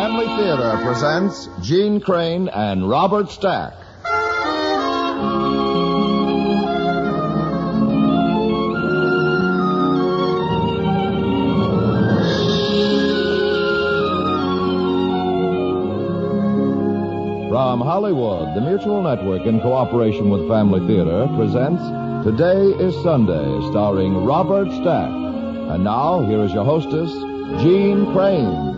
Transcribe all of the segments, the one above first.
Family Theater presents Gene Crane and Robert Stack. From Hollywood, the Mutual Network, in cooperation with Family Theater, presents Today is Sunday, starring Robert Stack. And now, here is your hostess, Gene Crane.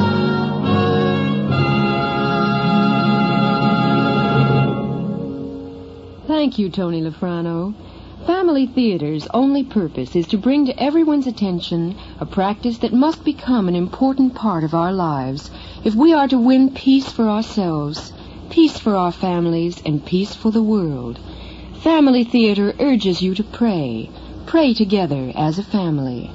Thank you, Tony Lafrano. Family Theater's only purpose is to bring to everyone's attention a practice that must become an important part of our lives if we are to win peace for ourselves, peace for our families, and peace for the world. Family Theater urges you to pray. Pray together as a family.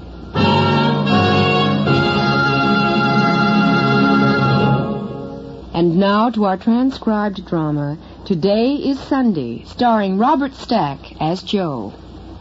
And now to our transcribed drama, Today is Sunday, starring Robert Stack as Joe.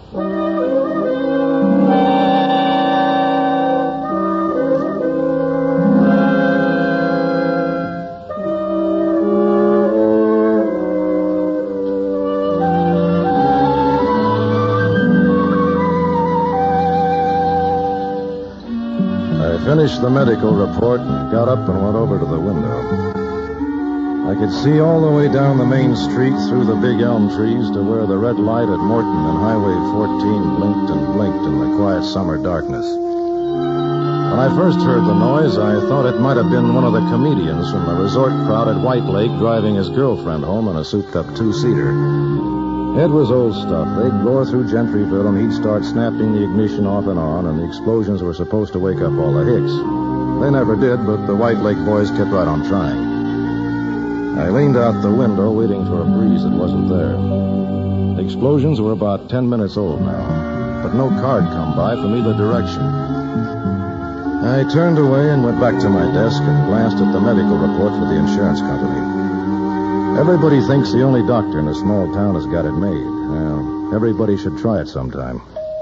I finished the medical report and got up and went over to the window. I could see all the way down the main street through the big elm trees to where the red light at Morton and Highway 14 blinked and blinked in the quiet summer darkness. When I first heard the noise, I thought it might have been one of the comedians from the resort crowd at White Lake driving his girlfriend home in a souped-up two-seater. It was old stuff. They'd roar through Gentryville, and he'd start snapping the ignition off and on, and the explosions were supposed to wake up all the Hicks. They never did, but the White Lake boys kept right on trying. I leaned out the window, waiting for a breeze that wasn't there. The explosions were about 10 minutes old now, but no car had come by from either direction. I turned away and went back to my desk and glanced at the medical report for the insurance company. Everybody thinks the only doctor in a small town has got it made. Well, everybody should try it sometime.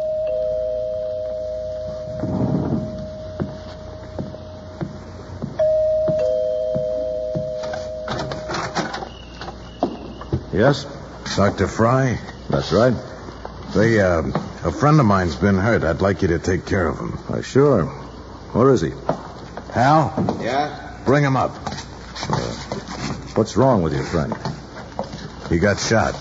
Yes? Dr. Fry? That's right. Say, a friend of mine's been hurt. I'd like you to take care of him. Sure. Where is he? Hal? Yeah? Bring him up. What's wrong with your friend? He got shot.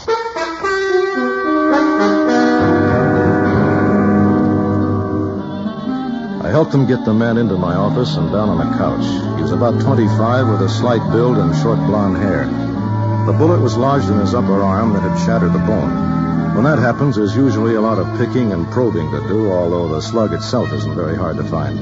I helped him get the man into my office and down on a couch. He was about 25 with a slight build and short blonde hair. The bullet was lodged in his upper arm that had shattered the bone. When that happens, there's usually a lot of picking and probing to do, although the slug itself isn't very hard to find.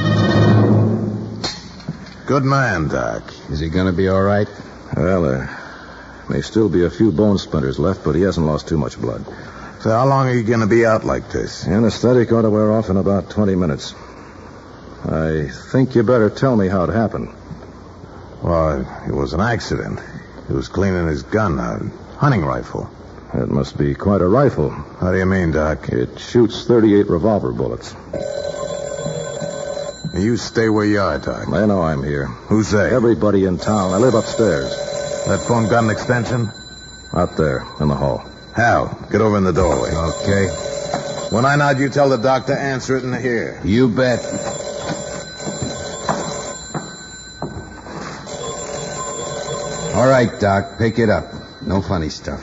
Good man, Doc. Is he going to be all right? Well, there may still be a few bone splinters left, but he hasn't lost too much blood. So how long are you going to be out like this? Anesthetic ought to wear off in about 20 minutes. I think you better tell me how it happened. Well, it was an accident. He was cleaning his gun, a hunting rifle. It must be quite a rifle. How do you mean, Doc? It shoots 38 revolver bullets. You stay where you are, Doc. They know I'm here. Who's they? Everybody in town. I live upstairs. That phone got an extension? Out there, in the hall. Hal, get over in the doorway. Okay. When I nod, you tell the doc to answer it in here. You bet. All right, Doc, pick it up. No funny stuff.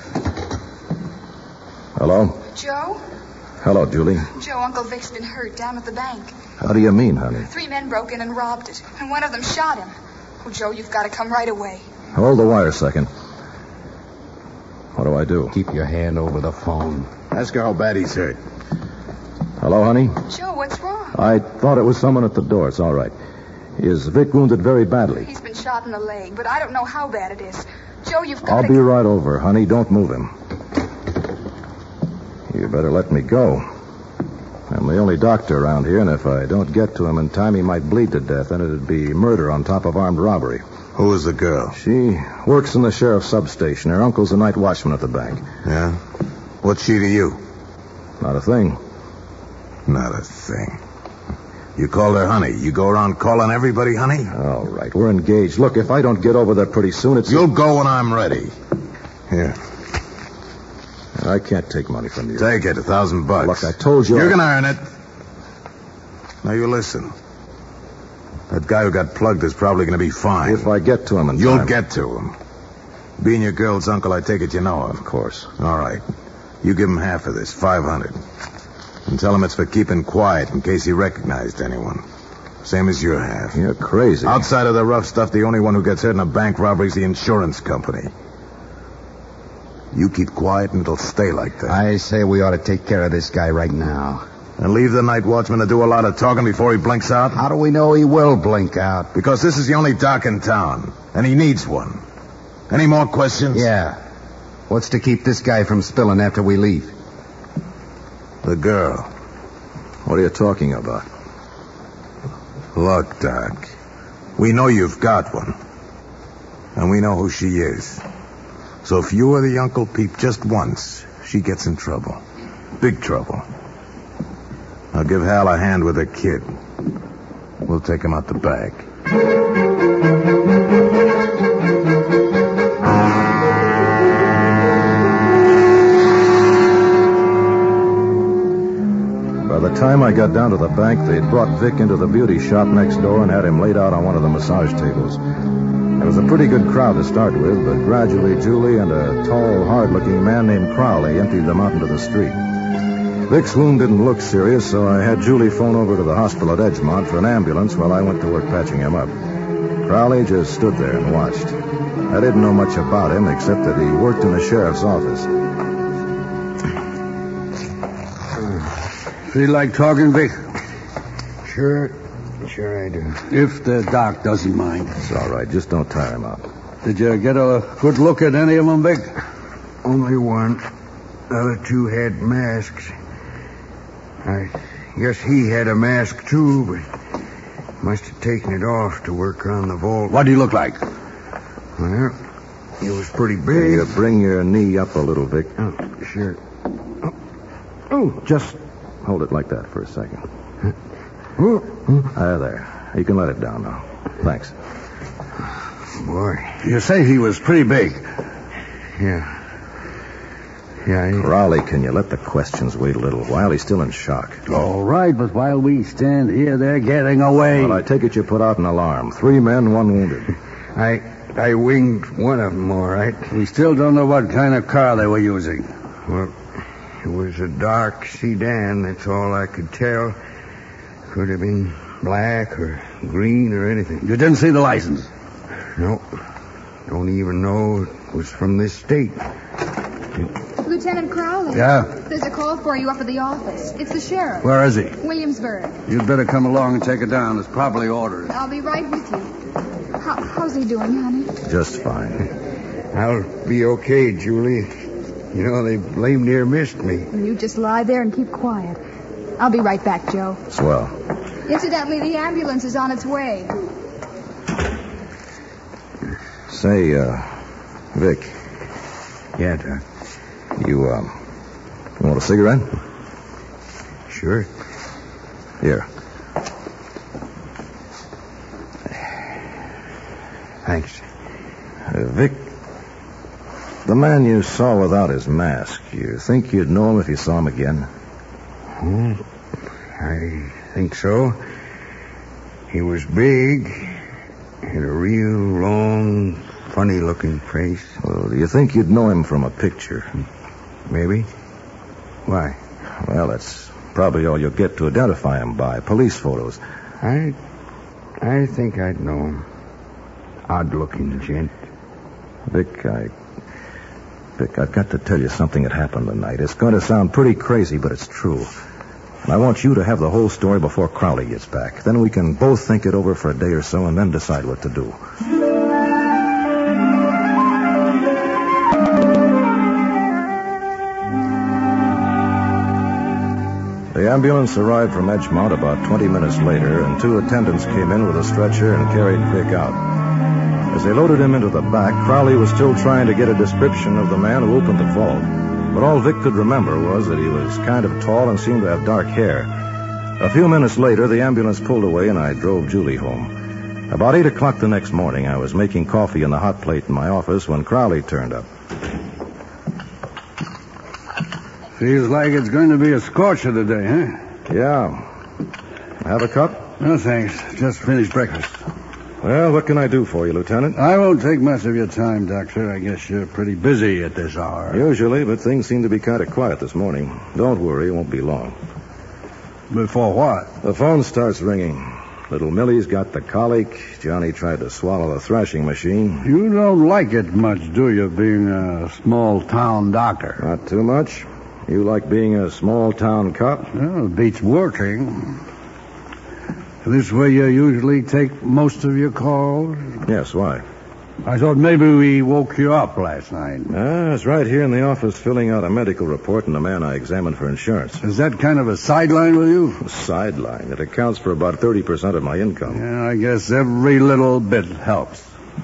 Hello? Joe? Hello, Julie. Joe, Uncle Vic's been hurt down at the bank. How do you mean, honey? 3 men broke in and robbed it, and one of them shot him. Oh, Joe, you've got to come right away. Hold the wire a second. What do I do? Keep your hand over the phone. Ask her how bad he's hurt. Hello, honey? Joe, what's wrong? I thought it was someone at the door. It's all right. Is Vic wounded very badly? He's been shot in the leg, but I don't know how bad it is. Joe, you've got to... I'll be right over, honey. Don't move him. You better let me go. I'm the only doctor around here, and if I don't get to him in time, he might bleed to death, and it'd be murder on top of armed robbery. Who is the girl? She works in the sheriff's substation. Her uncle's the night watchman at the bank. Yeah? What's she to you? Not a thing. Not a thing. You called her honey. You go around calling everybody honey? All right, we're engaged. Look, if I don't get over there pretty soon, it's... You'll go when I'm ready. Here. I can't take money from you. Take it, $1,000. Look, I told you... You're going to earn it. Now, you listen. That guy who got plugged is probably going to be fine. If I get to him in You'll time. get to him. Being your girl's uncle, I take it you know him. Of course. All right. You give him half of this, $500. And tell him it's for keeping quiet in case he recognized anyone. Same as your half. You're crazy. Outside of the rough stuff, the only one who gets hurt in a bank robbery is the insurance company. You keep quiet and it'll stay like that. I say we ought to take care of this guy right now. And leave the night watchman to do a lot of talking before he blinks out? How do we know he will blink out? Because this is the only dock in town, and he needs one. Any more questions? Yeah. What's to keep this guy from spilling after we leave? The girl. What are you talking about? Look, Doc, we know you've got one. And we know who she is. So if you or the Uncle peep just once, she gets in trouble. Big trouble. I'll give Hal a hand with the kid. We'll take him out the back. By the time I got down to the bank, they'd brought Vic into the beauty shop next door and had him laid out on one of the massage tables. It was a pretty good crowd to start with, but gradually Julie and a tall, hard-looking man named Crowley emptied them out into the street. Vic's wound didn't look serious, so I had Julie phone over to the hospital at Edgemont for an ambulance while I went to work patching him up. Crowley just stood there and watched. I didn't know much about him, except that he worked in the sheriff's office. Feel like talking, Vic? Sure I do. If the doc doesn't mind. It's all right. Just don't tire him out. Did you get a good look at any of them, Vic? Only one. The other two had masks. I guess he had a mask, too, but must have taken it off to work on the vault. What do you look like? Well, he was pretty Can big. you bring your knee up a little, Vic? Oh, sure. Oh, Just hold it like that for a second. There. You can let it down now. Thanks. Boy. You say he was pretty big. Yeah, Crowley, can you let the questions wait a little while? He's still in shock. All right, but while we stand here, they're getting away. Well, I take it you put out an alarm. 3 men, 1 wounded. I winged one of them, all right. We still don't know what kind of car they were using. Well, it was a dark sedan, that's all I could tell. Could have been black or green or anything. You didn't see the license? Nope. Don't even know it was from this state. Lieutenant Crowley. Yeah? There's a call for you up at the office. It's the sheriff. Where is he? Williamsburg. You'd better come along and take it down. It's properly ordered. I'll be right with you. How's he doing, honey? Just fine. I'll be okay, Julie. You know, they blame near missed me. You just lie there and keep quiet. I'll be right back, Joe. Swell. Incidentally, the ambulance is on its way. Say, Vic. Yeah, Doc. You want a cigarette? Sure. Here. Thanks. Vic, the man you saw without his mask, you think you'd know him if you saw him again? I think so. He was big, had a real long, funny-looking face. Well, do you think you'd know him from a picture? Maybe. Why? Well, that's probably all you'll get to identify him by. Police photos. I think I'd know him. Odd-looking gent. Vic, I've got to tell you something that happened tonight. It's going to sound pretty crazy, but it's true. And I want you to have the whole story before Crowley gets back. Then we can both think it over for a day or so and then decide what to do. The ambulance arrived from Edgemont about 20 minutes later, and 2 attendants came in with a stretcher and carried Vic out. As they loaded him into the back, Crowley was still trying to get a description of the man who opened the vault. But all Vic could remember was that he was kind of tall and seemed to have dark hair. A few minutes later, the ambulance pulled away and I drove Julie home. About 8 o'clock the next morning, I was making coffee in the hot plate in my office when Crowley turned up. Feels like it's going to be a scorcher today, huh? Yeah. Have a cup? No, thanks. Just finished breakfast. Well, what can I do for you, Lieutenant? I won't take much of your time, Doctor. I guess you're pretty busy at this hour. Usually, but things seem to be kind of quiet this morning. Don't worry, it won't be long. Before what? The phone starts ringing. Little Millie's got the colic. Johnny tried to swallow the thrashing machine. You don't like it much, do you, being a small-town doctor? Not too much. You like being a small-town cop? Well, it beats working. This way you usually take most of your calls? Yes, why? I thought maybe we woke you up last night. I was right here in the office filling out a medical report on the man I examined for insurance. Is that kind of a sideline with you? A sideline. It accounts for about 30% of my income. Yeah, I guess every little bit helps.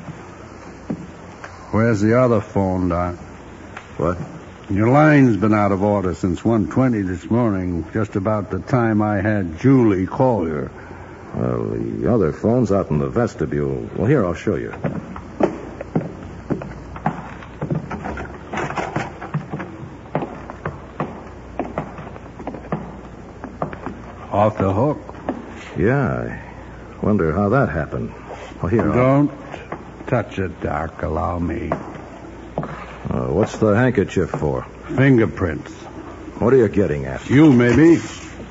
Where's the other phone, Doc? What? Your line's been out of order since 1:20 this morning, just about the time I had Julie call you. Well, the other phone's out in the vestibule. Well, here, I'll show you. Off the hook? Yeah, I wonder how that happened. Well, here, Don't touch it, Doc. Allow me. What's the handkerchief for? Fingerprints. What are you getting at? You, maybe.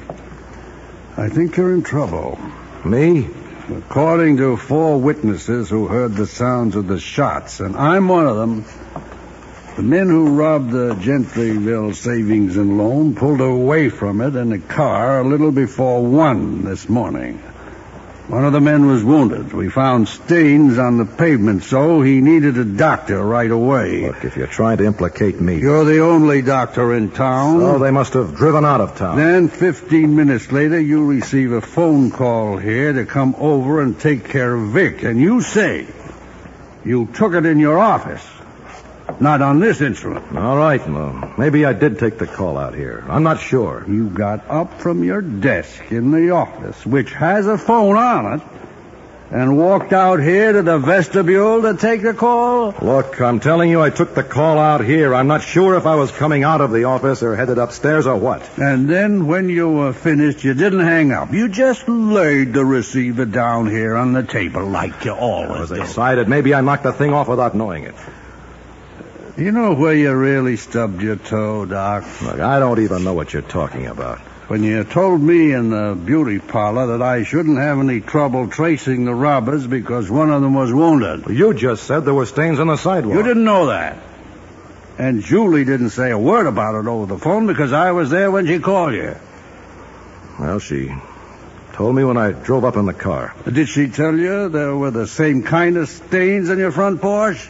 I think you're in trouble. Me? According to 4 witnesses who heard the sounds of the shots, and I'm one of them, the men who robbed the Gentryville Savings and Loan pulled away from it in a car a little before 1 this morning. One of the men was wounded. We found stains on the pavement, so he needed a doctor right away. Look, if you're trying to implicate me... You're the only doctor in town. So they must have driven out of town. Then 15 minutes later, you receive a phone call here to come over and take care of Vic. And you say you took it in your office. Not on this instrument. All right, well, maybe I did take the call out here. I'm not sure. You got up from your desk in the office, which has a phone on it, and walked out here to the vestibule to take the call? Look, I'm telling you I took the call out here. I'm not sure if I was coming out of the office or headed upstairs or what. And then when you were finished, you didn't hang up. You just laid the receiver down here on the table like you always do. I was excited. Maybe I knocked the thing off without knowing it. You know where you really stubbed your toe, Doc? Look, I don't even know what you're talking about. When you told me in the beauty parlor that I shouldn't have any trouble tracing the robbers because one of them was wounded. Well, you just said there were stains on the sidewalk. You didn't know that. And Julie didn't say a word about it over the phone because I was there when she called you. Well, she told me when I drove up in the car. Did she tell you there were the same kind of stains on your front porch?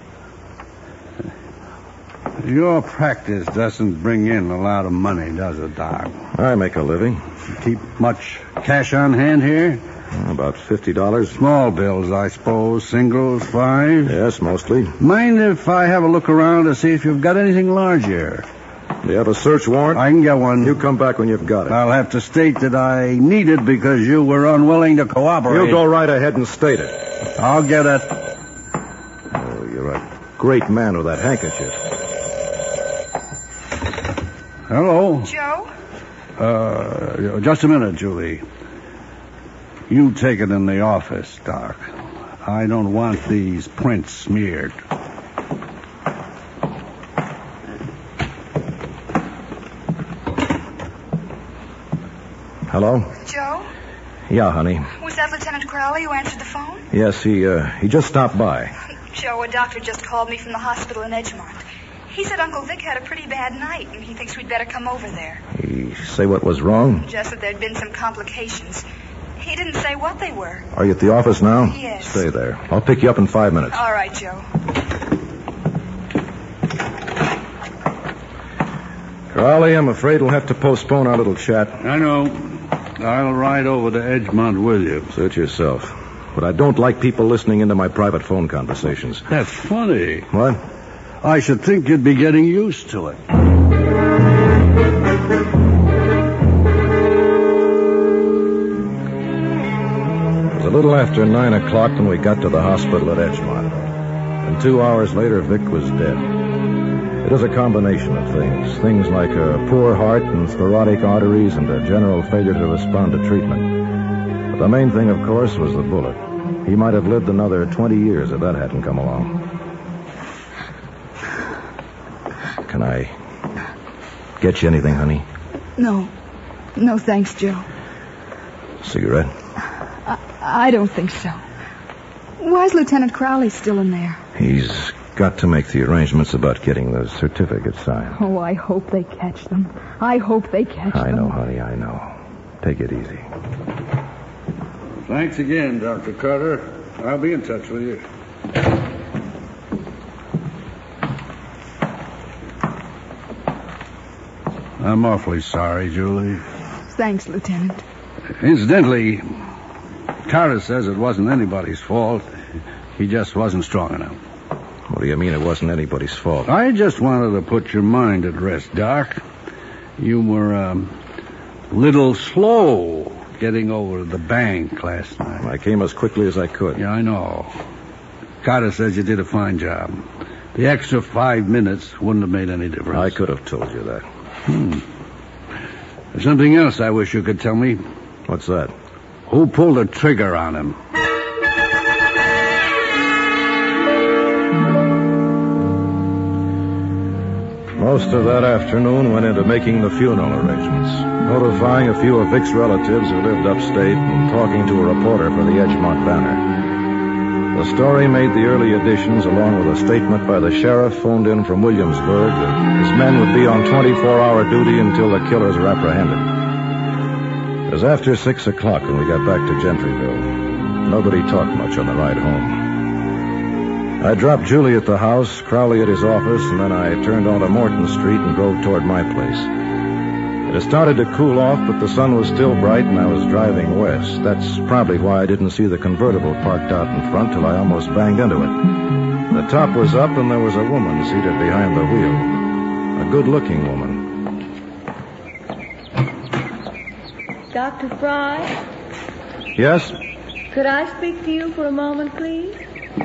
Your practice doesn't bring in a lot of money, does it, Doc? I make a living. You keep much cash on hand here? About $50. Small bills, I suppose. Singles, 5? Yes, mostly. Mind if I have a look around to see if you've got anything large here? Do you have a search warrant? I can get one. You come back when you've got it. I'll have to state that I need it because you were unwilling to cooperate. You go right ahead and state it. I'll get it. Oh, you're a great man with that handkerchief. Hello? Joe? Just a minute, Julie. You take it in the office, Doc. I don't want these prints smeared. Hello? Joe? Yeah, honey. Was that Lieutenant Crowley who answered the phone? Yes, he just stopped by. Joe, a doctor just called me from the hospital in Edgemont. He said Uncle Vic had a pretty bad night, and he thinks we'd better come over there. He say what was wrong? Just that there'd been some complications. He didn't say what they were. Are you at the office now? Yes. Stay there. I'll pick you up in 5 minutes. All right, Joe. Crowley, I'm afraid we'll have to postpone our little chat. I know. I'll ride over to Edgemont with you. Suit yourself. But I don't like people listening into my private phone conversations. That's funny. What? I should think you'd be getting used to it. little after 9 o'clock when we got to the hospital at Edgemont. And 2 hours later, Vic was dead. It was a combination of things. Things like a poor heart and sclerotic arteries and a general failure to respond to treatment. But the main thing, of course, was the bullet. He might have lived another 20 years if that hadn't come along. Can I get you anything, honey? No. No, thanks, Joe. Cigarette? I don't think so. Why's Lieutenant Crowley still in there? He's got to make the arrangements about getting the certificate signed. Oh, I hope they catch them. I hope they catch them. I know, honey, I know. Take it easy. Thanks again, Dr. Carter. I'll be in touch with you. I'm awfully sorry, Julie. Thanks, Lieutenant. Incidentally, Carter says it wasn't anybody's fault. He just wasn't strong enough. What do you mean it wasn't anybody's fault? I just wanted to put your mind at rest, Doc. You were a little slow getting over to the bank last night. I came as quickly as I could. Yeah, I know. Carter says you did a fine job. The extra 5 minutes wouldn't have made any difference. I could have told you that. There's something else I wish you could tell me. What's that? Who pulled the trigger on him? Most of that afternoon went into making the funeral arrangements, notifying a few of Vic's relatives who lived upstate and talking to a reporter for the Edgemont Banner. The story made the early editions along with a statement by the sheriff phoned in from Williamsburg that his men would be on 24-hour duty until the killers were apprehended. It was after 6 o'clock when we got back to Gentryville. Nobody talked much on the ride home. I dropped Julie at the house, Crowley at his office, and then I turned onto Morton Street and drove toward my place. It had started to cool off, but the sun was still bright, and I was driving west. That's probably why I didn't see the convertible parked out in front till I almost banged into it. The top was up, and there was a woman seated behind the wheel. A good-looking woman. Dr. Fry? Yes? Could I speak to you for a moment, please?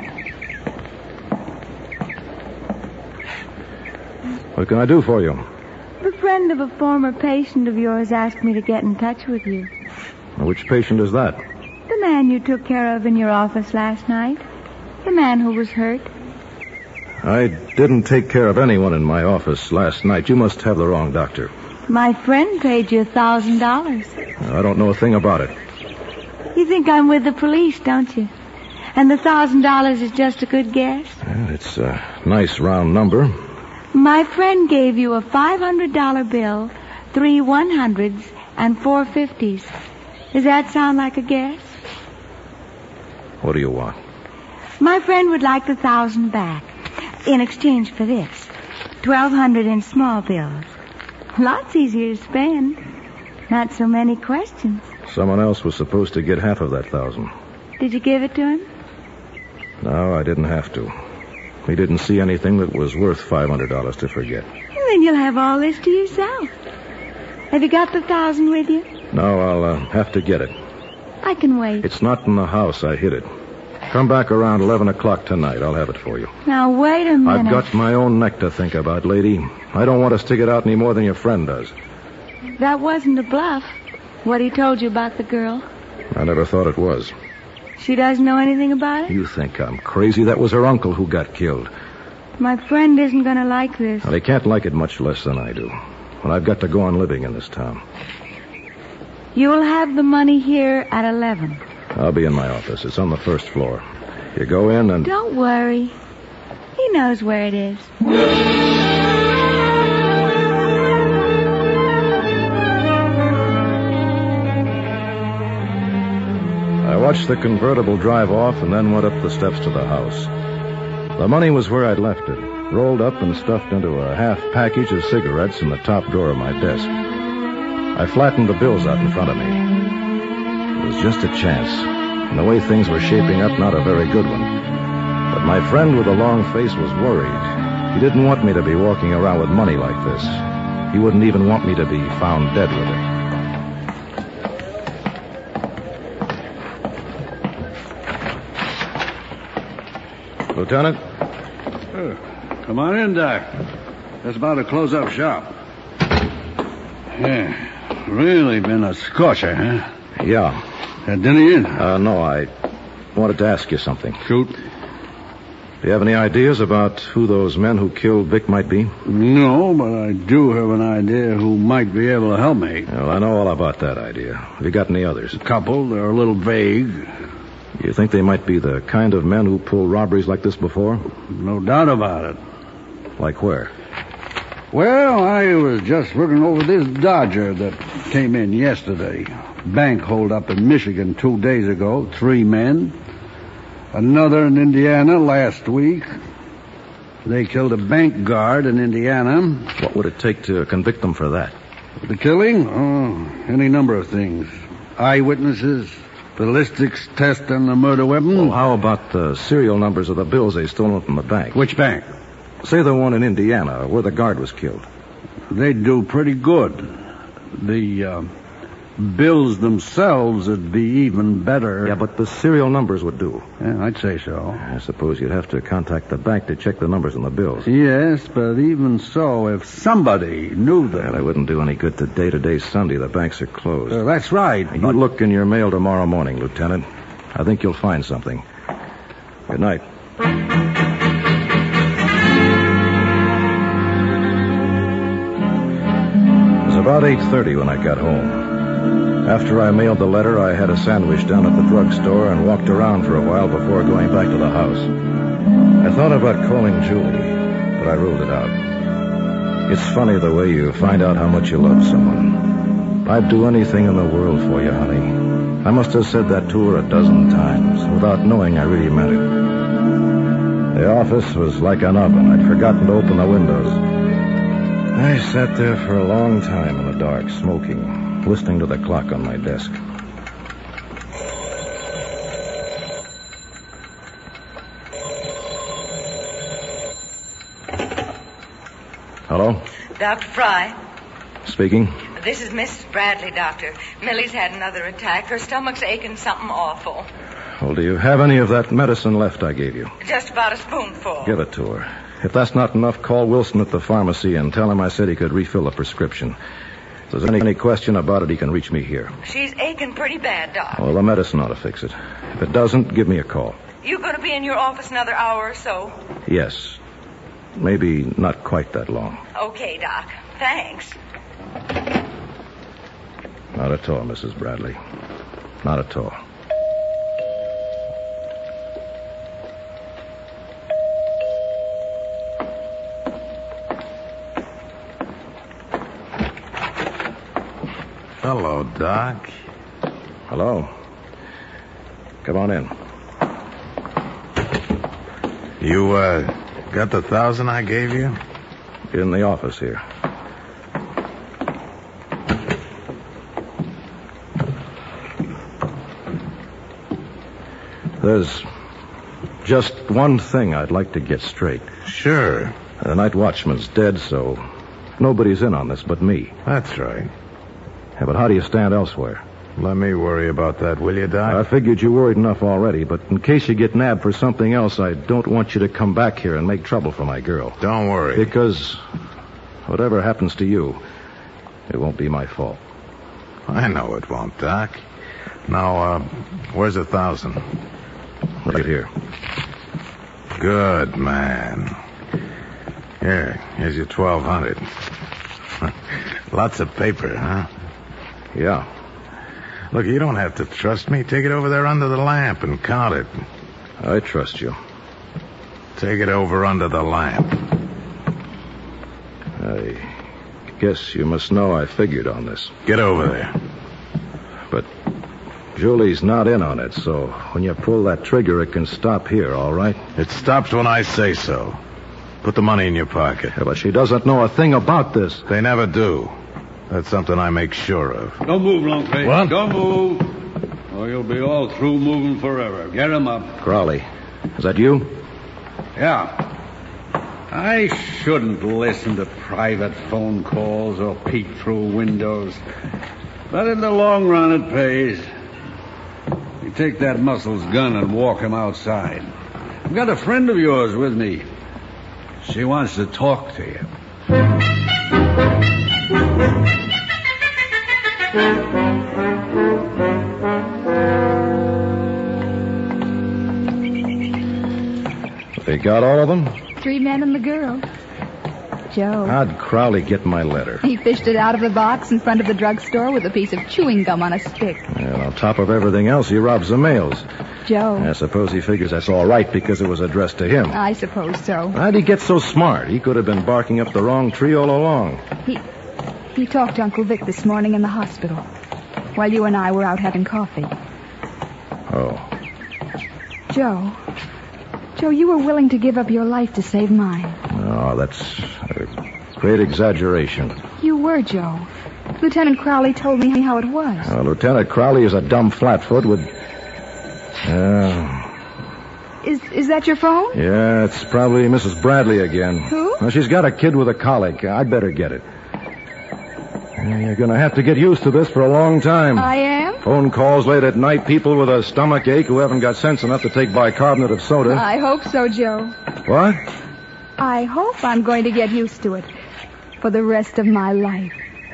What can I do for you? The friend of a former patient of yours asked me to get in touch with you. Which patient is that? The man you took care of in your office last night. The man who was hurt. I didn't take care of anyone in my office last night. You must have the wrong doctor. My friend paid you $1,000. I don't know a thing about it. You think I'm with the police, don't you? And the $1,000 is just a good guess? Well, it's a nice round number. My friend gave you a $500 bill, 3 100s, and 4 50s. Does that sound like a guess? What do you want? My friend would like the 1,000 back in exchange for this. 1,200 in small bills. Lots easier to spend. Not so many questions. Someone else was supposed to get half of that 1,000. Did you give it to him? No, I didn't have to. He didn't see anything that was worth $500 to forget. Then you'll have all this to yourself. Have you got the 1,000 with you? No, I'll have to get it. I can wait. It's not in the house. I hid it. Come back around 11 o'clock tonight. I'll have it for you. Now, wait a minute. I've got my own neck to think about, lady. I don't want to stick it out any more than your friend does. That wasn't a bluff. What he told you about the girl. I never thought it was. She doesn't know anything about it? You think I'm crazy? That was her uncle who got killed. My friend isn't going to like this. Well, he can't like it much less than I do. But I've got to go on living in this town. You'll have the money here at 11. I'll be in my office. It's on the first floor. You go in and... Don't worry. He knows where it is. I watched the convertible drive off and then went up the steps to the house. The money was where I'd left it, rolled up and stuffed into a half package of cigarettes in the top drawer of my desk. I flattened the bills out in front of me. It was just a chance, and the way things were shaping up, not a very good one. But my friend with the long face was worried. He didn't want me to be walking around with money like this. He wouldn't even want me to be found dead with it. Lieutenant? Come on in, Doc. Just about to close up shop. Yeah, really been a scorcher, huh? Yeah. Had dinner yet? No, I wanted to ask you something. Shoot. Do you have any ideas about who those men who killed Vic might be? No, but I do have an idea who might be able to help me. Well, I know all about that idea. Have you got any others? A couple. They're a little vague. You think they might be the kind of men who pulled robberies like this before? No doubt about it. Like where? Well, I was just looking over this Dodger that came in yesterday. Bank hold up in Michigan 2 days ago. 3 men. Another in Indiana last week. They killed a bank guard in Indiana. What would it take to convict them for that? The killing? Oh, any number of things. Eyewitnesses, ballistics test on the murder weapon. Well, how about the serial numbers of the bills they stolen from the bank? Which bank? Say the one in Indiana, where the guard was killed. They'd do pretty good. The bills themselves would be even better. Yeah, but the serial numbers would do. Yeah, I'd say so. I suppose you'd have to contact the bank to check the numbers on the bills. Yes, but even so, if somebody knew them... Well, it wouldn't do any good today. Today's Sunday. The banks are closed. That's right. You look in your mail tomorrow morning, Lieutenant. I think you'll find something. Good night. It was about 8:30 when I got home. After I mailed the letter, I had a sandwich down at the drugstore and walked around for a while before going back to the house. I thought about calling Julie, but I ruled it out. It's funny the way you find out how much you love someone. I'd do anything in the world for you, honey. I must have said that to her a dozen times. Without knowing, I really meant it. The office was like an oven. I'd forgotten to open the windows. I sat there for a long time in the dark, smoking, listening to the clock on my desk. Hello? Dr. Fry. Speaking. This is Mrs. Bradley, Doctor. Millie's had another attack. Her stomach's aching something awful. Well, do you have any of that medicine left I gave you? Just about a spoonful. Give it to her. If that's not enough, call Wilson at the pharmacy and tell him I said he could refill the prescription. If there's any question about it, he can reach me here. She's aching pretty bad, Doc. Well, the medicine ought to fix it. If it doesn't, give me a call. You going to be in your office another hour or so? Yes. Maybe not quite that long. Okay, Doc. Thanks. Not at all, Mrs. Bradley. Not at all. Hello, Doc. Hello. Come on in. You, got the 1,000 I gave you? In the office here. There's just one thing I'd like to get straight. Sure. The night watchman's dead, so nobody's in on this but me. That's right. Yeah, but how do you stand elsewhere? Let me worry about that, will you, Doc? I figured you worried enough already, but in case you get nabbed for something else, I don't want you to come back here and make trouble for my girl. Don't worry. Because whatever happens to you, it won't be my fault. I know it won't, Doc. Now, where's 1,000? Right here. Good, man. Here's your 1,200. Lots of paper, huh? Yeah. Look, you don't have to trust me. Take it over there under the lamp and count it. I trust you. Take it over under the lamp. I guess you must know I figured on this. Get over there. But Julie's not in on it, so when you pull that trigger, it can stop here, all right? It stops when I say so. Put the money in your pocket. Yeah, but she doesn't know a thing about this. They never do. That's something I make sure of. Don't move, Longface. What? Don't move. Or you'll be all through moving forever. Get him up. Crowley, is that you? Yeah. I shouldn't listen to private phone calls or peek through windows. But in the long run, it pays. You take that Muscles gun and walk him outside. I've got a friend of yours with me. She wants to talk to you. They got all of them? 3 men and the girl. Joe. How'd Crowley get my letter? He fished it out of the box in front of the drugstore with a piece of chewing gum on a stick. And on top of everything else, he robs the mails. Joe. I suppose he figures that's all right because it was addressed to him. I suppose so. How'd he get so smart? He could have been barking up the wrong tree all along. He talked to Uncle Vic this morning in the hospital while you and I were out having coffee. Oh. Joe, you were willing to give up your life to save mine. Oh, that's a great exaggeration. You were, Joe. Lieutenant Crowley told me how it was. Lieutenant Crowley is a dumb flatfoot with... Is that your phone? Yeah, it's probably Mrs. Bradley again. Who? Well, she's got a kid with a colic. I'd better get it. You're going to have to get used to this for a long time. I am? Phone calls late at night, people with a stomach ache who haven't got sense enough to take bicarbonate of soda. I hope so, Joe. What? I hope I'm going to get used to it for the rest of my life.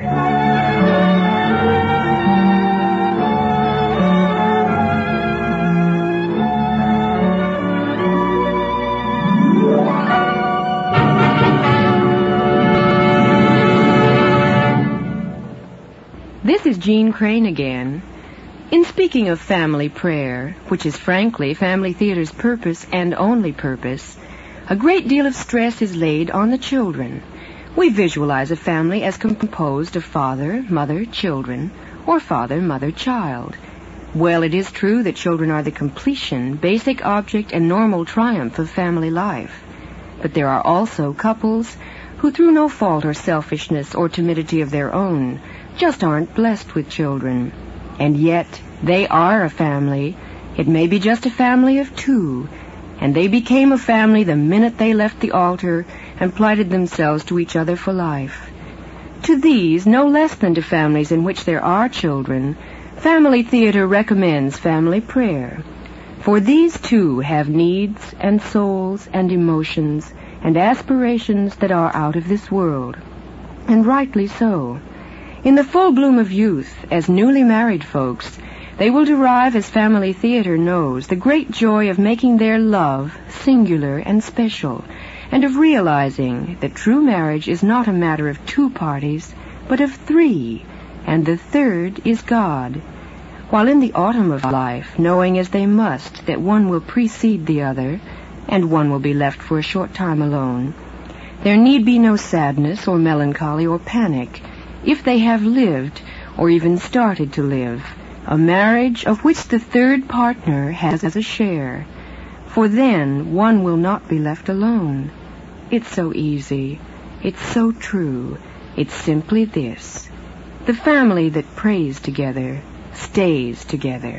This is Jean Crane again. In speaking of family prayer, which is frankly Family Theater's purpose and only purpose, a great deal of stress is laid on the children. We visualize a family as composed of father, mother, children, or father, mother, child. Well, it is true that children are the completion, basic object, and normal triumph of family life. But there are also couples who, through no fault or selfishness or timidity of their own, just aren't blessed with children. And yet, they are a family. It may be just a family of 2. And they became a family the minute they left the altar and plighted themselves to each other for life. To these, no less than to families in which there are children, Family Theater recommends family prayer. For these too have needs and souls and emotions and aspirations that are out of this world. And rightly so. In the full bloom of youth, as newly married folks, they will derive, as Family Theater knows, the great joy of making their love singular and special, and of realizing that true marriage is not a matter of 2 parties, but of 3, and the third is God. While in the autumn of life, knowing as they must that one will precede the other, and one will be left for a short time alone, there need be no sadness or melancholy or panic if they have lived, or even started to live, a marriage of which the third partner has a share. For then one will not be left alone. It's so easy. It's so true. It's simply this. The family that prays together stays together.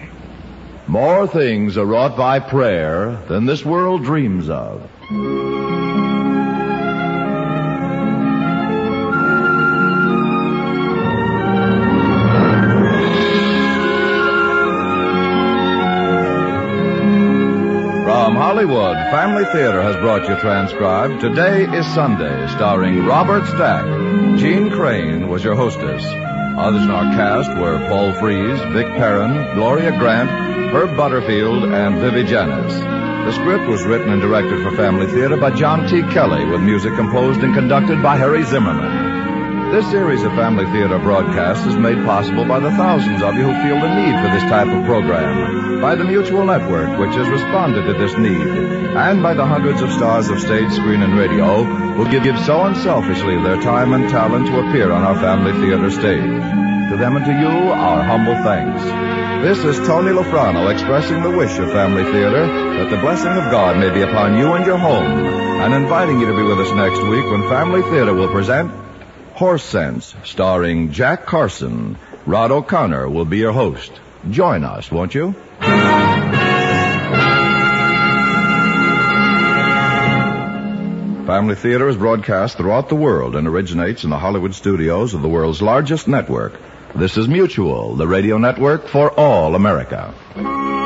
More things are wrought by prayer than this world dreams of. From Hollywood, Family Theater has brought you transcribed Today is Sunday, starring Robert Stack. Jean Crane was your hostess. Others in our cast were Paul Frees, Vic Perrin, Gloria Grant, Herb Butterfield, and Vivi Janis. The script was written and directed for Family Theater by John T. Kelly, with music composed and conducted by Harry Zimmerman. This series of Family Theater broadcasts is made possible by the thousands of you who feel the need for this type of program, by the Mutual Network, which has responded to this need, and by the hundreds of stars of stage, screen, and radio who give so unselfishly their time and talent to appear on our Family Theater stage. To them and to you, our humble thanks. This is Tony Lofrano expressing the wish of Family Theater that the blessing of God may be upon you and your home, and inviting you to be with us next week when Family Theater will present Horse Sense, starring Jack Carson. Rod O'Connor will be your host. Join us, won't you? Family Theater is broadcast throughout the world and originates in the Hollywood studios of the world's largest network. This is Mutual, the radio network for all America.